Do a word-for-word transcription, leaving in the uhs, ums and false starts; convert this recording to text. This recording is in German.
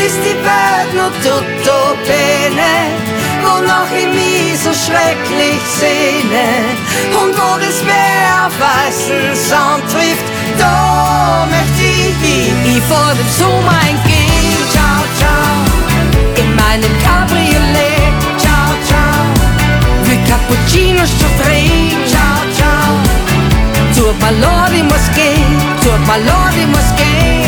ist die Welt nur tutto bene, wonach ich mich so schrecklich sehne. Und wo das Meer auf weißen Sand trifft, da möchte ich hin. Ich vor dem Sommer entgehen, ciao, ciao, in meinem Cabriolet, ciao, ciao, wie Cappuccinos zu drehen, ciao, ciao, zur Ballade muss gehen, zur Ballade muss gehen.